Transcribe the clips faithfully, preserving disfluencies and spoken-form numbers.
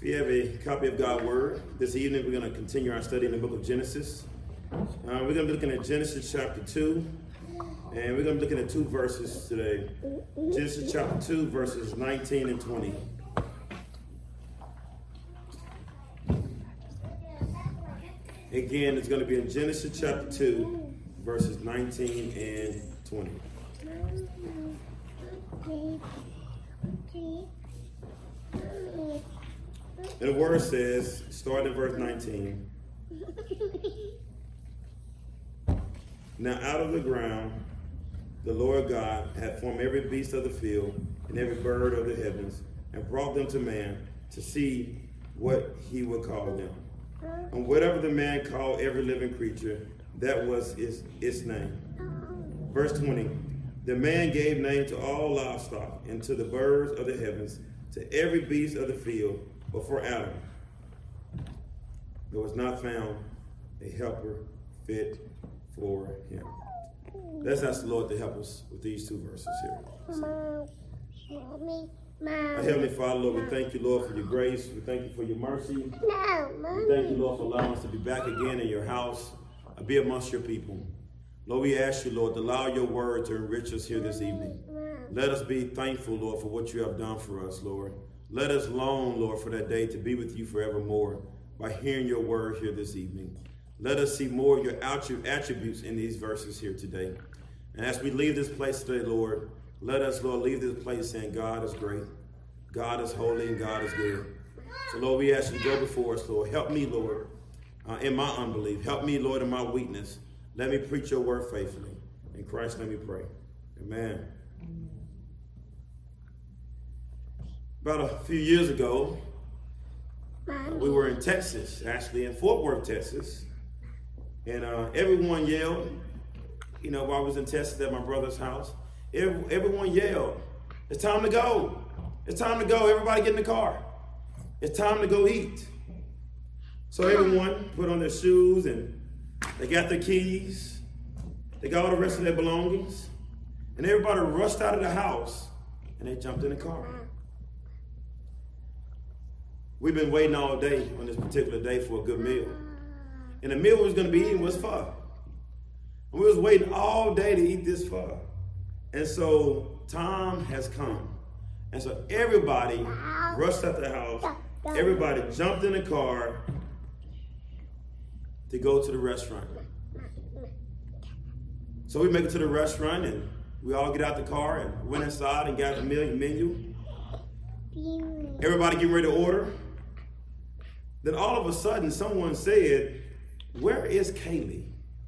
If you have a copy of God's Word, this evening we're going to continue our study in the book of Genesis. Uh, we're going to be looking at Genesis chapter two, and we're going to be looking at two verses today. Genesis chapter two, verses nineteen and twenty. Again, it's going to be in Genesis chapter two, verses nineteen and twenty. And the word says, starting in verse nineteen, now out of the ground the Lord God had formed every beast of the field and every bird of the heavens, and brought them to man to see what he would call them. And whatever the man called every living creature, that was its, its name. Verse twenty, the man gave name to all livestock, and to the birds of the heavens, to every beast of the field. But for Adam, there was not found a helper fit for him. Let's ask the Lord to help us with these two verses here. Mommy, Mom. Our Heavenly Father, Lord, we thank you, Lord, for your grace. We thank you for your mercy. No, We thank you, Lord, for allowing us to be back again in your house, uh, be amongst your people. Lord, we ask you, Lord, to allow your word to enrich us here this evening. Let us be thankful, Lord, for what you have done for us, Lord. Let us long, Lord, for that day to be with you forevermore by hearing your word here this evening. Let us see more of your attributes in these verses here today. And as we leave this place today, Lord, let us, Lord, leave this place saying God is great, God is holy, and God is good. So, Lord, we ask you to go before us, Lord. Help me, Lord, uh, in my unbelief. Help me, Lord, in my weakness. Let me preach your word faithfully. In Christ, let me pray. Amen. About a few years ago, uh, we were in Texas, actually in Fort Worth, Texas. And uh, everyone yelled, you know, while I was in Texas at my brother's house, every, everyone yelled, it's time to go. It's time to go. Everybody get in the car. It's time to go eat. So everyone put on their shoes and they got their keys. They got all the rest of their belongings. And everybody rushed out of the house and they jumped in the car. We've been waiting all day on this particular day for a good meal. And the meal we was going to be eating was pho. And we was waiting all day to eat this pho. And so time has come. And so everybody rushed out the house. Everybody jumped in the car to go to the restaurant. So we make it to the restaurant and we all get out the car and went inside and got the menu. Everybody getting ready to order. Then all of a sudden, someone said, where is Kaylee?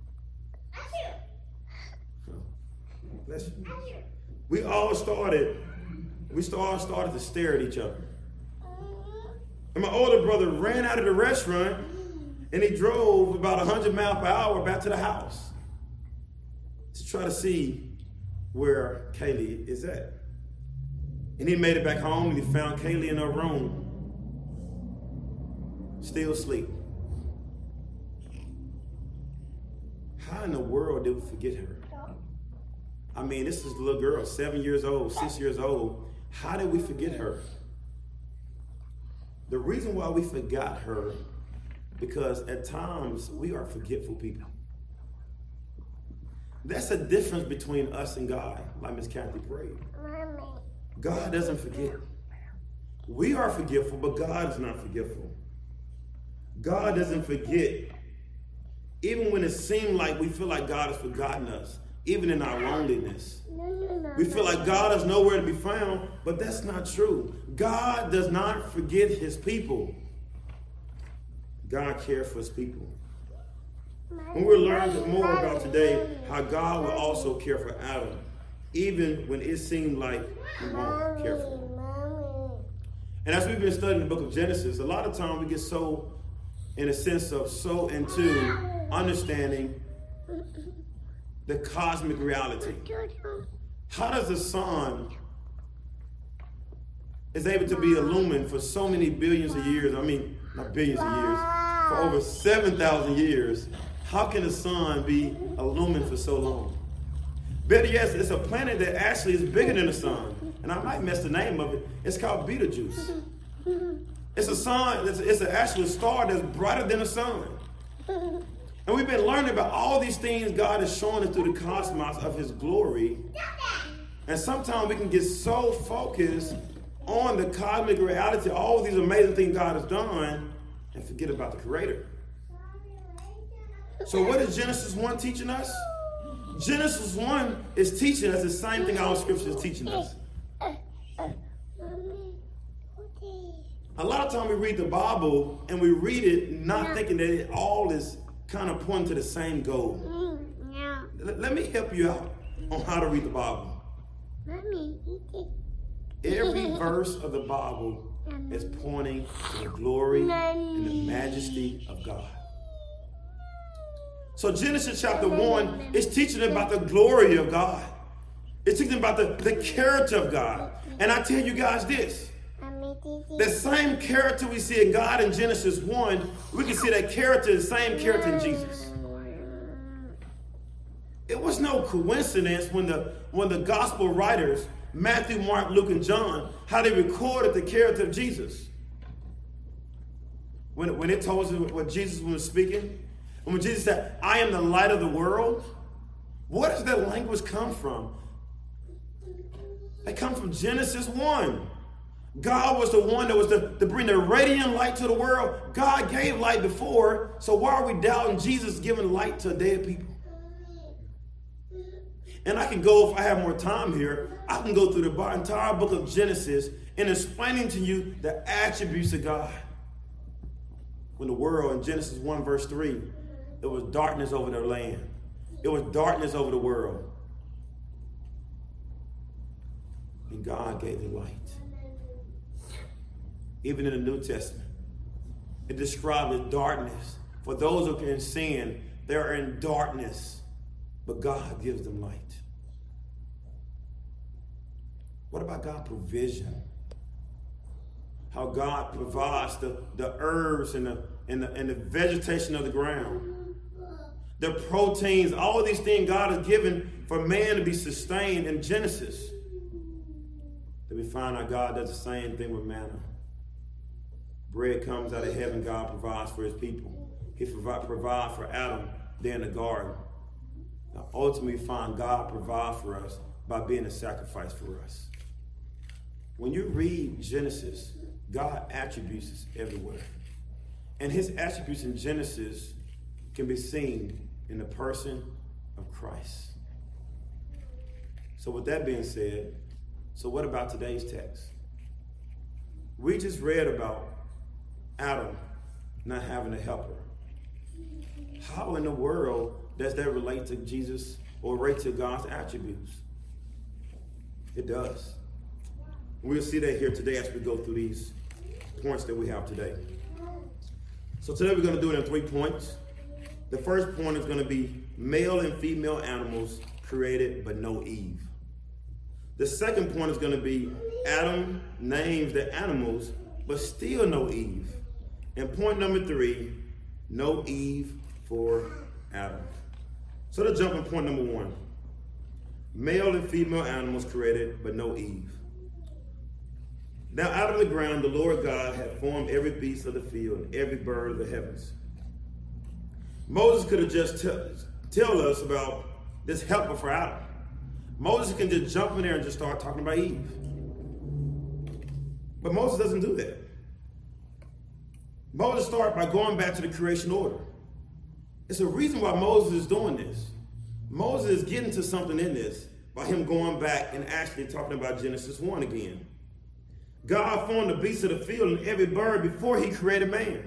Bless you. We all started, we all started to stare at each other. And my older brother ran out of the restaurant and he drove about one hundred miles per hour back to the house to try to see where Kaylee is at. And he made it back home and he found Kaylee in her room, still asleep. How in the world did we forget her? I mean, this is a little girl, seven years old, six years old. How did we forget her? The reason why we forgot her, because at times we are forgetful people. That's a difference between us and God, like Miss Kathy prayed. God doesn't forget. We are forgetful, but God is not forgetful. God doesn't forget. Even when it seems like we feel like God has forgotten us, even in our loneliness. We feel like God is nowhere to be found, but that's not true. God does not forget his people. God cares for his people. And we're learning more about today how God will also care for Adam, even when it seemed like he won't care for him. And as we've been studying the book of Genesis, a lot of times we get so, in a sense of so into understanding the cosmic reality. How does the sun is able to be illumined for so many billions of years? I mean, not billions of years, for over seven thousand years. How can the sun be illumined for so long? Better yet, it's a planet that actually is bigger than the sun. And I might mess the name of it. It's called Betelgeuse. It's a sun, it's, it's an actual star that's brighter than the sun. And we've been learning about all these things God is showing us through the cosmos of his glory. And sometimes we can get so focused on the cosmic reality, all these amazing things God has done, and forget about the Creator. So what is Genesis one teaching us? Genesis one is teaching us the same thing our scripture is teaching us. A lot of times we read the Bible and we read it not thinking that it all is kind of pointing to the same goal. Let, let me help you out on how to read the Bible. Every verse of the Bible is pointing to the glory and the majesty of God. So Genesis chapter one is teaching about the glory of God. It's teaching about the, the character of God. And I tell you guys this. The same character we see in God in Genesis one, we can see that character, the same character in Jesus. It was no coincidence when the when the gospel writers, Matthew, Mark, Luke, and John, how they recorded the character of Jesus. When, when it told us what Jesus was speaking, and when Jesus said, I am the light of the world, where does that language come from? It comes from Genesis one. God was the one that was to, to bring the radiant light to the world. God gave light before, so why are we doubting Jesus giving light to dead people? And I can go, if I have more time here, I can go through the entire book of Genesis and explaining to you the attributes of God. When the world, in Genesis one verse three, it was darkness over the land. It was darkness over the world. And God gave the light. Even in the New Testament, it described as darkness. For those who are in sin, they are in darkness, but God gives them light. What about God's provision? How God provides the, the herbs and the, and, the, and the vegetation of the ground. The proteins, all of these things God has given for man to be sustained in Genesis. Then we find out God does the same thing with manna. Bread comes out of heaven, God provides for his people. He provide, provide for Adam there in the garden. Now, ultimately, we find God provide for us by being a sacrifice for us. When you read Genesis, God attributes is everywhere. And his attributes in Genesis can be seen in the person of Christ. So with that being said, so what about today's text? We just read about Adam not having a helper. How in the world does that relate to Jesus or relate to God's attributes? It does. We'll see that here today as we go through these points that we have today. So today we're going to do it in three points. The first point is going to be male and female animals created but no Eve. The second point is going to be Adam names the animals but still no Eve. And point number three, no Eve for Adam. So let's jump on point number one. Male and female animals created, but no Eve. Now out of the ground, the Lord God had formed every beast of the field and every bird of the heavens. Moses could have just t- tell us about this helper for Adam. Moses can just jump in there and just start talking about Eve. But Moses doesn't do that. Moses started by going back to the creation order. It's a reason why Moses is doing this. Moses is getting to something in this by him going back and actually talking about Genesis one again. God formed the beasts of the field and every bird before he created man.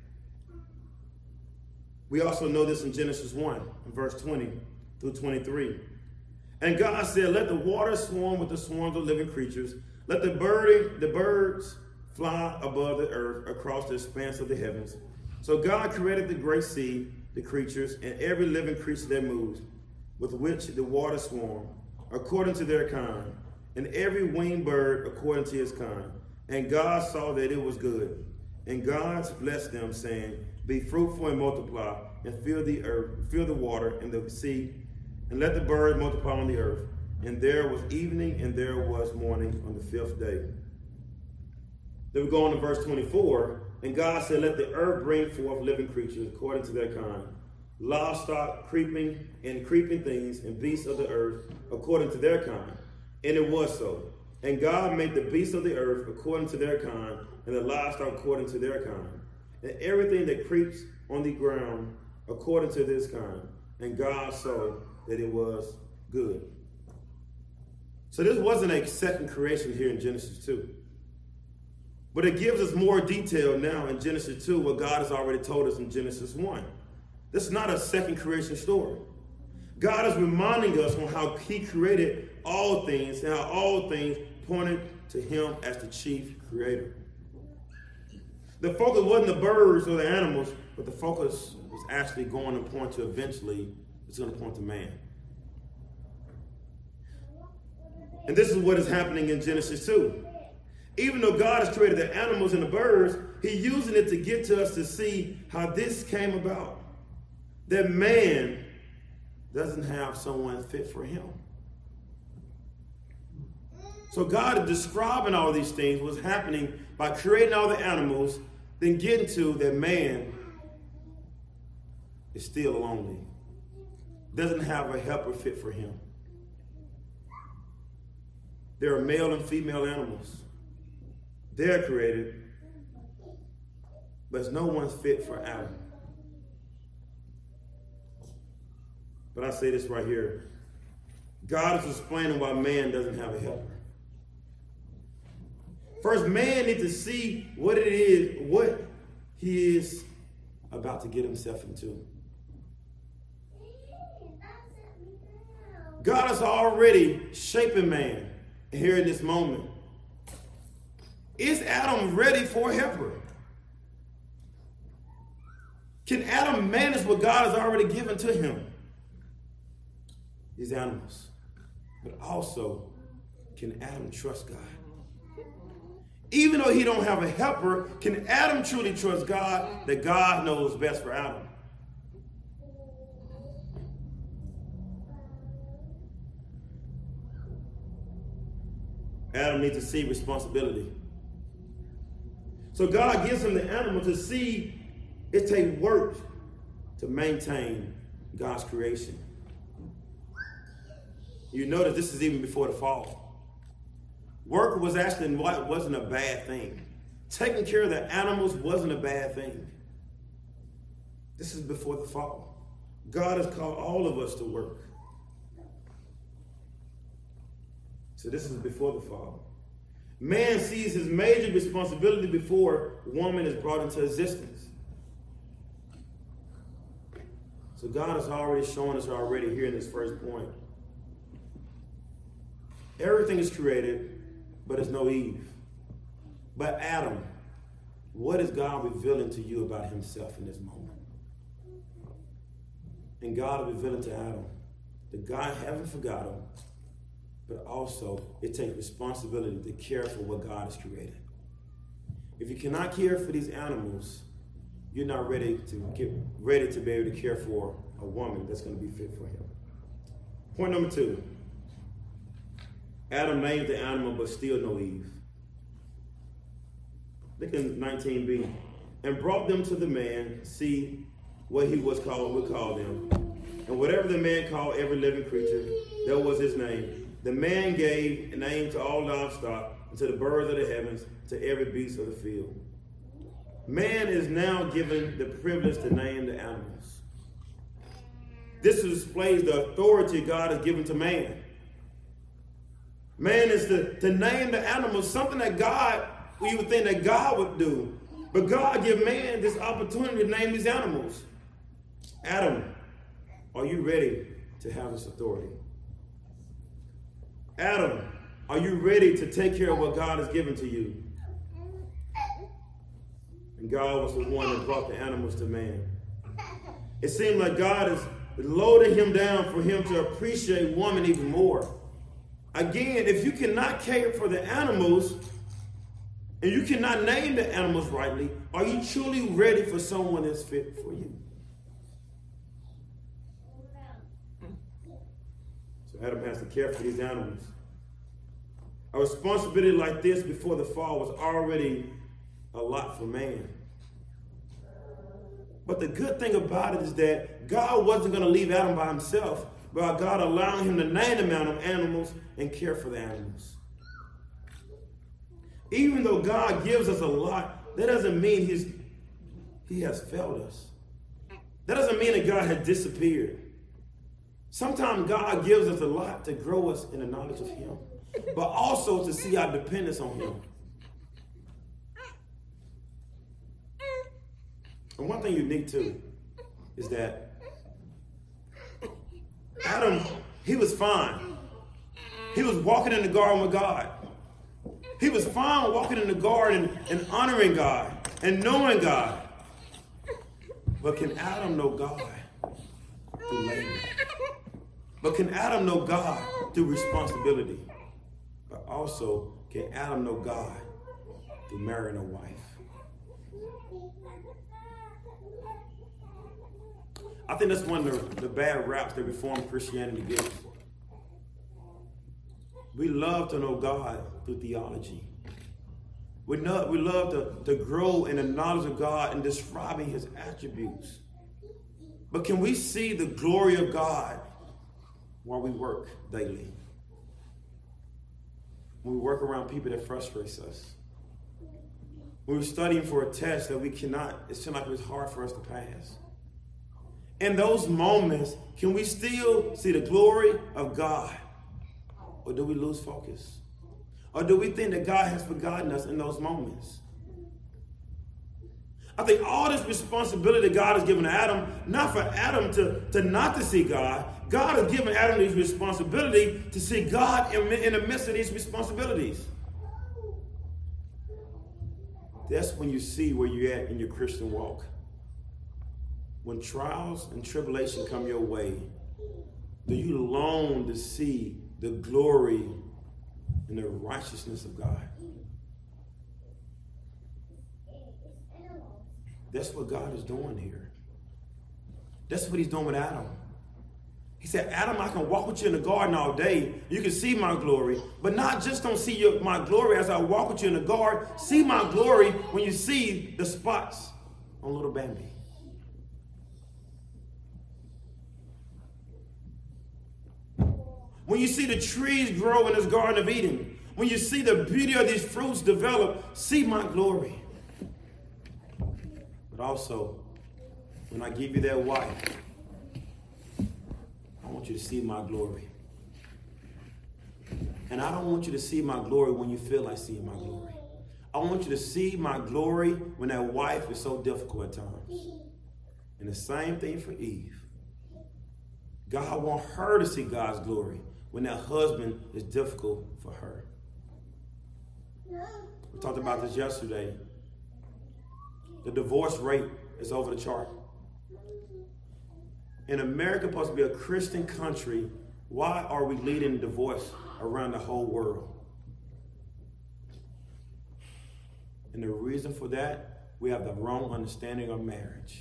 We also know this in Genesis one, in verse twenty through twenty-three. And God said, let the waters swarm with the swarms of living creatures. Let the bird, the birds fly above the earth across the expanse of the heavens. So God created the great sea, the creatures, and every living creature that moves, with which the waters swarm, according to their kind, and every winged bird according to his kind. And God saw that it was good. And God blessed them, saying, be fruitful and multiply, and fill the earth, fill the water and the sea, and let the birds multiply on the earth. And there was evening, and there was morning on the fifth day. Then we go on to verse twenty-four. And God said, let the earth bring forth living creatures according to their kind, livestock, creeping and creeping things, and beasts of the earth according to their kind. And it was so. And God made the beasts of the earth according to their kind, and the livestock according to their kind, and everything that creeps on the ground according to this kind. And God saw that it was good. So this wasn't a second creation here in Genesis two. But it gives us more detail now in Genesis two, what God has already told us in Genesis one. This is not a second creation story. God is reminding us on how he created all things and how all things pointed to him as the chief creator. The focus wasn't the birds or the animals, but the focus was actually going to point to eventually, it's going to point to man. And this is what is happening in Genesis two. Even though God has created the animals and the birds, he's using it to get to us to see how this came about. That man doesn't have someone fit for him. So God is describing all these things, what's happening by creating all the animals, then getting to that man is still lonely. Doesn't have a helper fit for him. There are male and female animals. They're created, but no one's fit for Adam. But I say this right here. God is explaining why man doesn't have a helper. First, man needs to see what it is, what he is about to get himself into. God is already shaping man here in this moment. Is Adam ready for a helper? Can Adam manage what God has already given to him? These animals. But also, can Adam trust God? Even though he don't have a helper, can Adam truly trust God that God knows best for Adam? Adam needs to see responsibility. So God gives him the animal to see it takes work to maintain God's creation. You notice this is even before the fall. Work was actually wasn't a bad thing. Taking care of the animals wasn't a bad thing. This is before the fall. God has called all of us to work. So this is before the fall. Man sees his major responsibility before woman is brought into existence. So God has already shown us already here in this first point. Everything is created, but there's no Eve. But Adam, what is God revealing to you about himself in this moment? And God is revealing to Adam that God haven't forgotten him, but also it takes responsibility to care for what God has created. If you cannot care for these animals, you're not ready to get ready to be able to care for a woman that's going to be fit for him. Point number two. Adam named the animal, but still no Eve. Look in nineteen b. And brought them to the man, see what he was called, would call them. And whatever the man called every living creature, that was his name. The man gave a name to all livestock, and to the birds of the heavens, to every beast of the field. Man is now given the privilege to name the animals. This displays the authority God has given to man. Man is to, to name the animals, something that God, you would think that God would do. But God give man this opportunity to name these animals. Adam, are you ready to have this authority? Adam, are you ready to take care of what God has given to you? And God was the one that brought the animals to man. It seemed like God is loading him down for him to appreciate woman even more. Again, if you cannot care for the animals and you cannot name the animals rightly, are you truly ready for someone that's fit for you? So Adam has to care for these animals. A responsibility like this before the fall was already a lot for man. But the good thing about it is that God wasn't going to leave Adam by himself, but God allowing him to name the amount of animals and care for the animals. Even though God gives us a lot, that doesn't mean he's, he has failed us. That doesn't mean that God has disappeared. Sometimes God gives us a lot to grow us in the knowledge of him, but also to see our dependence on him. And one thing unique too is that Adam, he was fine. He was walking in the garden with God. He was fine walking in the garden and honoring God and knowing God. But can Adam know God through labor? But can Adam know God through responsibility? But also, can Adam know God through marrying a wife? I think that's one of the, the bad raps that Reformed Christianity gives. We love to know God through theology. We, know, we love to, to grow in the knowledge of God and describing his attributes. But can we see the glory of God while we work daily? When we work around people that frustrates us. When we're studying for a test that we cannot, it seems like it's hard for us to pass. In those moments, can we still see the glory of God? Or do we lose focus? Or do we think that God has forgotten us in those moments? I think all this responsibility God has given to Adam, not for Adam to, to not to see God. God has given Adam this responsibility to see God in, in the midst of these responsibilities. That's when you see where you're at in your Christian walk. When trials and tribulation come your way, do you long to see the glory and the righteousness of God? That's what God is doing here. That's what he's doing with Adam. He said, Adam, I can walk with you in the garden all day. You can see my glory, but not just don't see your, my glory as I walk with you in the garden. See my glory when you see the spots on little Bambi. When you see the trees grow in this Garden of Eden, when you see the beauty of these fruits develop, see my glory. But also, when I give you that wife, I want you to see my glory. And I don't want you to see my glory when you feel like seeing my glory. I want you to see my glory when that wife is so difficult at times. And the same thing for Eve. God wants her to see God's glory when that husband is difficult for her. We talked about this yesterday. The divorce rate is over the chart. In America, supposed to be a Christian country, why are we leading divorce around the whole world? And the reason for that, we have the wrong understanding of marriage.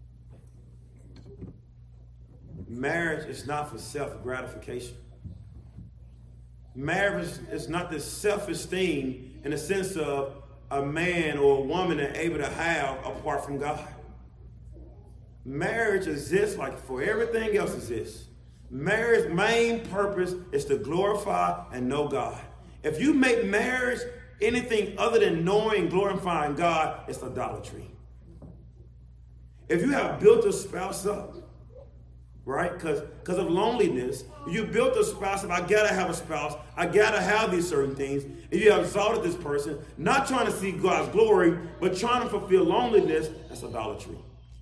Marriage is not for self-gratification. Marriage is not the self-esteem in the sense of a man or a woman that's able to have apart from God. Marriage exists like for everything else exists. Marriage's main purpose is to glorify and know God. If you make marriage anything other than knowing and glorifying God, it's idolatry. If you have built a spouse up, right, because because of loneliness, you built a spouse up, I gotta have a spouse, I gotta have these certain things, and you have exalted this person, not trying to see God's glory, but trying to fulfill loneliness, that's idolatry.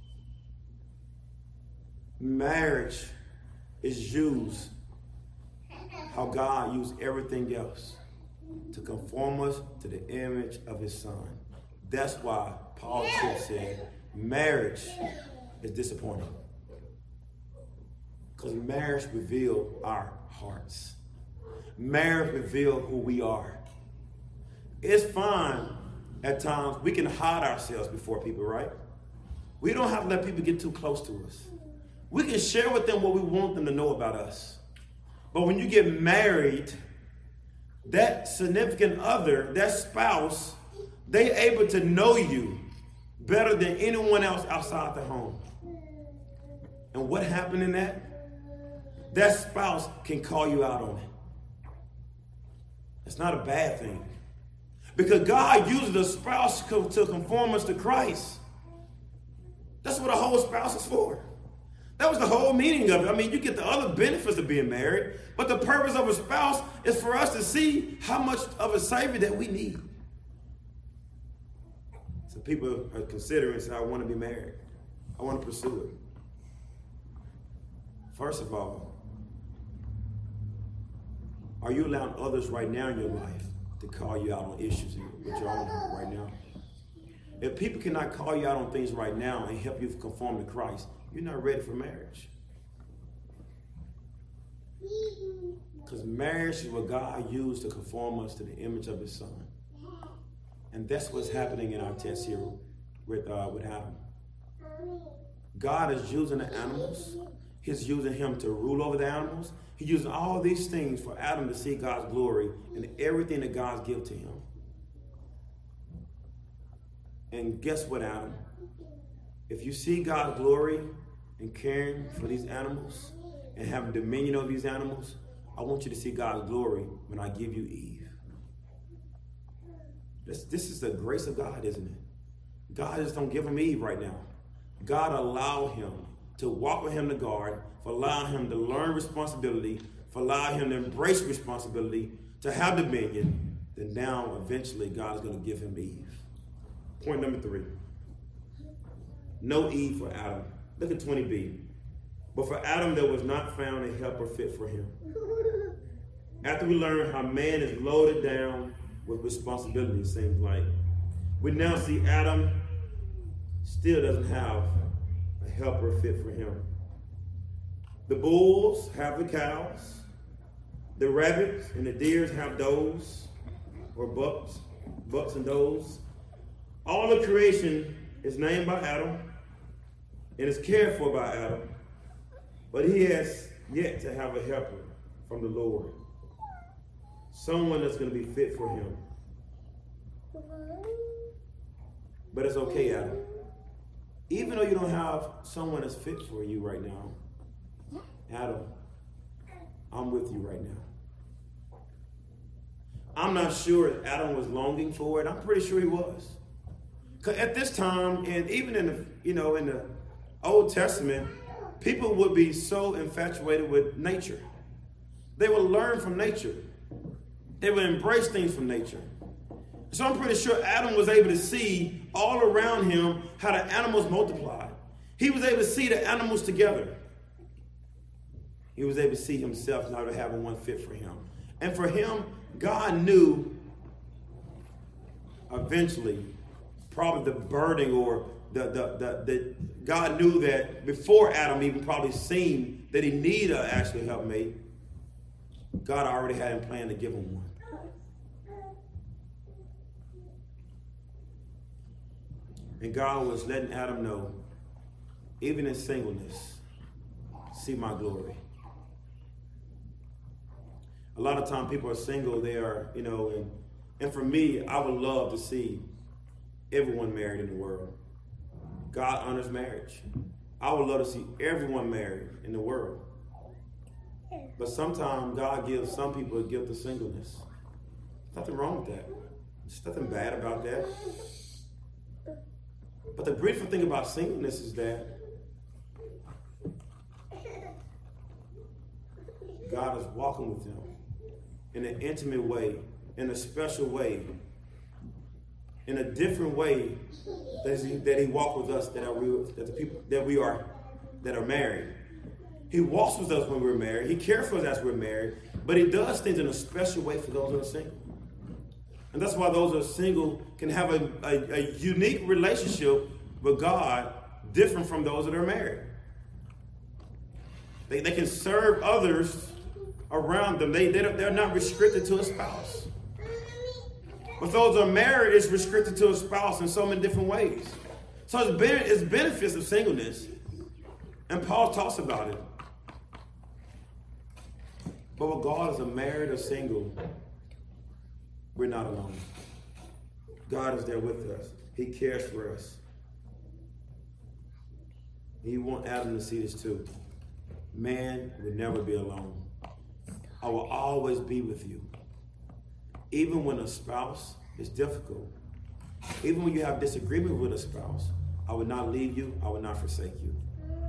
Marriage is used how God used everything else to conform us to the image of his son. That's why Paul said marriage is disappointing. Because marriage reveals our hearts. Marriage reveals who we are. It's fine at times. We can hide ourselves before people, right? We don't have to let people get too close to us. We can share with them what we want them to know about us. But when you get married, that significant other, that spouse, They able to know you better than anyone else outside the home. And what happened in that? That spouse can call you out on it. It's not a bad thing. Because God uses a spouse to conform us to Christ. That's what a whole spouse is for. That was the whole meaning of it. I mean, you get the other benefits of being married, but the purpose of a spouse is for us to see how much of a Savior that we need. So people are considering, say, I want to be married. I want to pursue it. First of all, are you allowing others right now in your life to call you out on issues with your own heart right now? If people cannot call you out on things right now and help you conform to Christ, you're not ready for marriage. Because marriage is what God used to conform us to the image of his son. And that's what's happening in our text here with, uh, with Adam. God is using the animals. He's using him to rule over the animals. He's using all these things for Adam to see God's glory in everything that God's given to him. And guess what, Adam? If you see God's glory in caring for these animals and having dominion over these animals, I want you to see God's glory when I give you Eve. This, this is the grace of God, isn't it? God just don't give him Eve right now. God allowed him to walk with him in the garden, for allowing him to learn responsibility, for allowing him to embrace responsibility, to have dominion. Then now, eventually, God is going to give him Eve. Point number three. No Eve for Adam. Look at twenty b. But for Adam, there was not found a helper fit for him. After we learn how man is loaded down with responsibility, it seems like, we now see Adam still doesn't have a helper fit for him. The bulls have the cows. The rabbits and the deers have does, or bucks, bucks and does. All of creation is named by Adam and is cared for by Adam, but he has yet to have a helper from the Lord, someone that's going to be fit for him. But it's okay, Adam. Even though you don't have someone that's fit for you right now, Adam, I'm with you right now. I'm not sure if Adam was longing for it. I'm pretty sure he was. Because at this time, and even in the, you know, in the Old Testament, people would be so infatuated with nature. They would learn from nature. They would embrace things from nature. So I'm pretty sure Adam was able to see all around him how the animals multiplied. He was able to see the animals together. He was able to see himself not having one fit for him. And for him, God knew eventually, probably the burden or the, the, the, the God knew that before Adam even probably seen that he needed an actual helpmate, God already had him planned to give him one. And God was letting Adam know, even in singleness, see my glory. A lot of times people are single, they are, you know, and, and for me, I would love to see everyone married in the world. God honors marriage. I would love to see everyone married in the world. But sometimes God gives some people a gift of singleness. Nothing wrong with that. There's nothing bad about that. But the beautiful thing about singleness is that God is walking with them in an intimate way, in a special way, in a different way that he, that he walked with us, that are we, that the people that we are that are married. He walks with us when we're married. He cares for us as we're married, but he does things in a special way for those who are single. And that's why those who are single can have a, a, a unique relationship with God, different from those that are married. They, they can serve others around them. They, they don't, they're not restricted to a spouse. But those who are married is restricted to a spouse in so many different ways. So it's, ben- it's benefits of singleness. And Paul talks about it. But regardless of married or single, we're not alone. God is there with us. He cares for us. He wants Adam to see this too. Man will never be alone. I will always be with you. Even when a spouse is difficult, even when you have disagreement with a spouse, I will not leave you, I will not forsake you.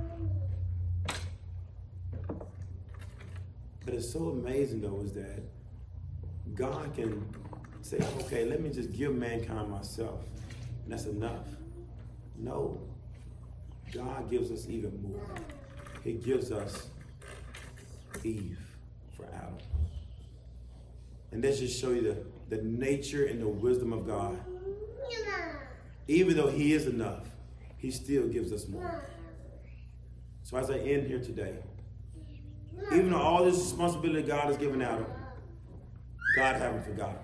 But it's so amazing though is that God can say, okay, let me just give mankind myself, and that's enough. No, God gives us even more. He gives us Eve for Adam. And that just show you the, the nature and the wisdom of God. Even though he is enough, he still gives us more. So as I end here today, even though all this responsibility God has given Adam, God haven't forgotten.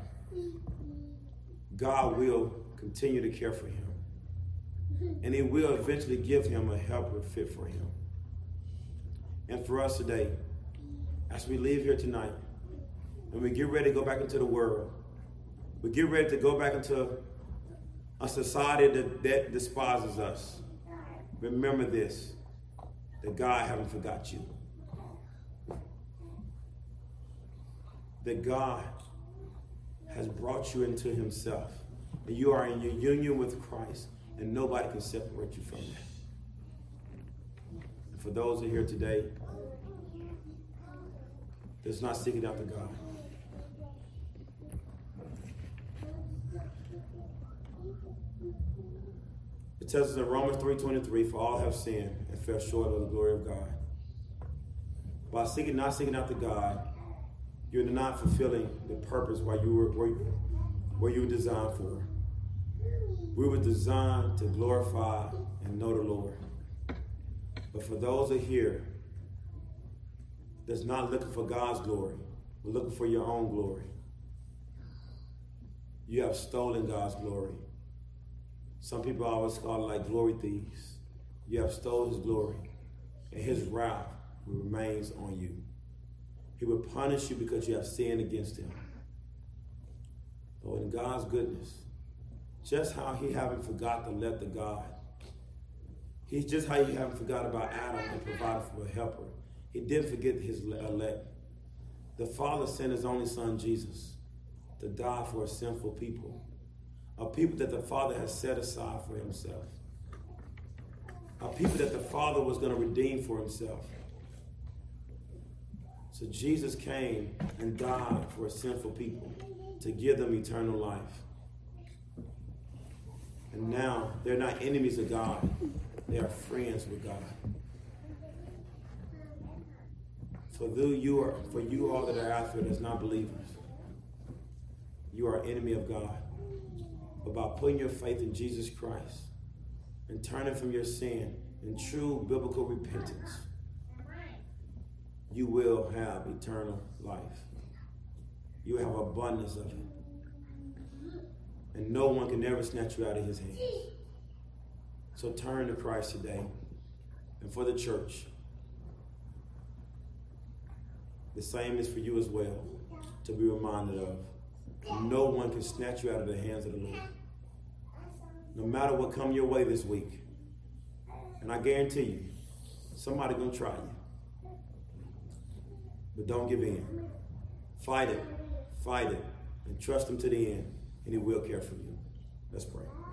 God will continue to care for him. And he will eventually give him a helper fit for him. And for us today, as we leave here tonight, and we get ready to go back into the world, we get ready to go back into a society that, that despises us. Remember this, that God haven't forgot you. That God has brought you into himself. And you are in your union with Christ, and nobody can separate you from that. And for those who are here today that's not seeking after God, it tells us in Romans three twenty-tee, for all have sinned and fell short of the glory of God. By seeking, not seeking after God, you're not fulfilling the purpose why you were where, where you were designed for. We were designed to glorify and know the Lord. But for those who are here that's not looking for God's glory, but looking for your own glory, you have stolen God's glory. Some people always call it like glory thieves. You have stolen his glory, and his wrath remains on you. He will punish you because you have sinned against him. But in God's goodness, just how he haven't forgot to let the God, he's just how you haven't forgot about Adam and provided for a helper. He didn't forget his elect. The Father sent his only son, Jesus, to die for a sinful people. A people that the Father has set aside for himself. A people that the Father was going to redeem for himself. So Jesus came and died for a sinful people to give them eternal life. And now they're not enemies of God. They are friends with God. For you are, for you all that are out there that's not believers, you are an enemy of God. But by putting your faith in Jesus Christ and turning from your sin in true biblical repentance, you will have eternal life. You have abundance of it. And no one can ever snatch you out of his hands. So turn to Christ today. And for the church, the same is for you as well, to be reminded of. No one can snatch you out of the hands of the Lord. No matter what come your way this week. And I guarantee you, somebody's going to try you. But don't give in. Fight it. Fight it. And trust him to the end. And he will care for you. Let's pray.